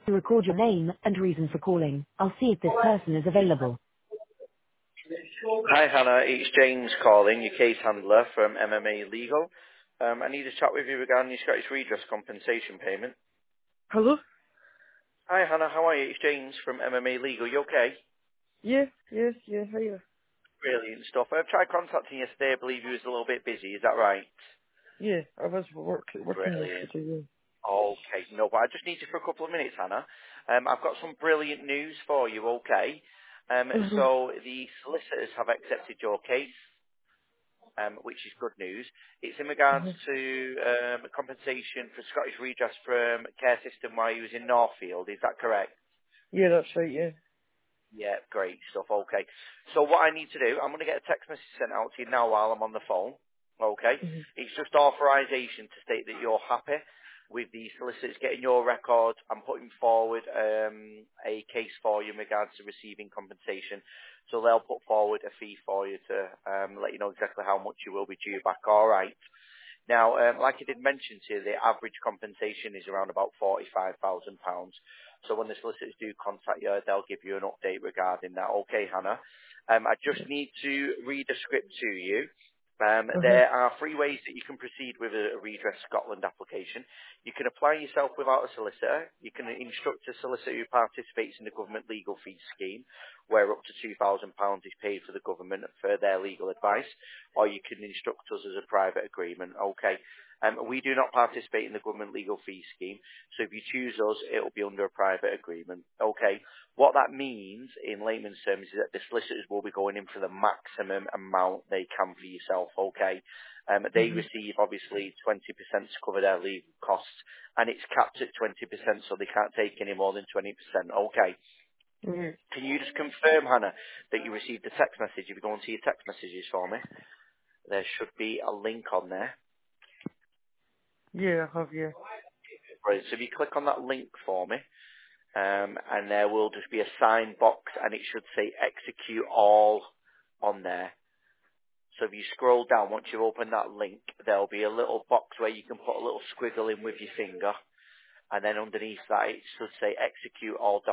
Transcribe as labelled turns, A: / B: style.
A: You record your name and reason for calling. I'll see if this person is available.
B: Hi, Hannah. It's James calling, your case handler from MMA Legal. I need to chat with you regarding your Scottish Redress compensation payment.
A: Hello?
B: Hi, Hannah. How are you? It's James from MMA Legal. You okay?
A: Yeah, yes, yeah, hiya.
B: Brilliant stuff. I've tried contacting you yesterday. I believe you was a little bit busy. Is that right?
A: Yeah, I was working
B: Brilliant.
A: yesterday,
B: Okay. No, but I just need you for a couple of minutes, Hannah. I've got some brilliant news for you, okay?
A: yeah. Uh-huh.
B: So the solicitors have accepted your case. Which is good news. It's in regards
A: Uh-huh.
B: to compensation for Scottish Redress from Care System while you was in Northfield. Is that correct?
A: Yeah, that's right, yeah.
B: Yeah, great stuff. Okay. So what I need to do, I'm going to get a text message sent out to you now while I'm on the phone. Okay.
A: Mm-hmm.
B: It's just authorization to state that you're happy with the solicitors getting your record and putting forward a case for you in regards to receiving compensation. So they'll put forward a fee for you to let you know exactly how much you will be due back. All right. Now, like I did mention to you, the average compensation is around about £45,000. So when the solicitors do contact you, they'll give you an update regarding that. Okay, Hannah. I just need to read a script to you.
A: Uh-huh.
B: There are three ways that you can proceed with a Redress Scotland application. You can apply yourself without a solicitor. You can instruct a solicitor who participates in the government legal fee scheme, where up to £2,000 is paid for the government for their legal advice, or you can instruct us as a private agreement. Okay. We do not participate in the government legal fee scheme, so if you choose us, it will be under a private agreement. Okay. What that means in layman's terms is that the solicitors will be going in for the maximum amount they can for yourself. Okay. They
A: Mm-hmm.
B: receive obviously 20% to cover their legal costs, and it's capped at 20%, so they can't take any more than 20%. Okay.
A: Mm-hmm.
B: Can you just confirm, Hannah, that you received a text message? If you go onto your text messages for me, there should be a link on there.
A: Yeah, I have, yeah.
B: Right, so if you click on that link for me, and there will just be a sign box, and it should say execute all on there. So if you scroll down, once you open that link, there'll be a little box where you can put a little squiggle in with your finger, and then underneath that it should say execute all